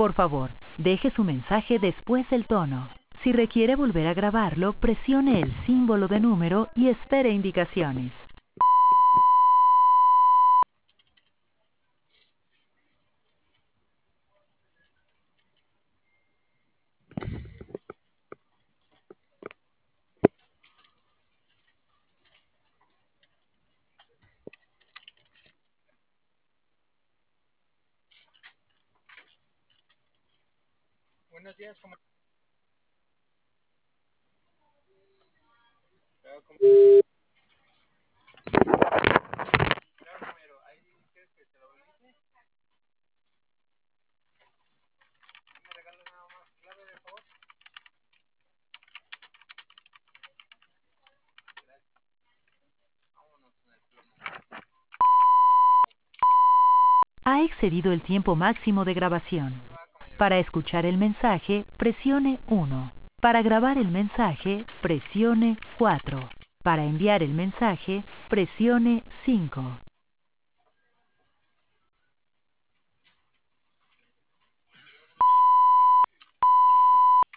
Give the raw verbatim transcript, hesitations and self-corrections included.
Por favor, deje su mensaje después del tono. Si requiere volver a grabarlo, presione el símbolo de número y espere indicaciones. Buenos días, ¿cómo? Número, ahí quieres que te lo revise. ¿Me regalas nada más clave, de favor? Gracias. Vámonos con el plomo. Ha excedido el tiempo máximo de grabación. Para escuchar el mensaje, presione uno. Para grabar el mensaje, presione cuatro. Para enviar el mensaje, presione cinco.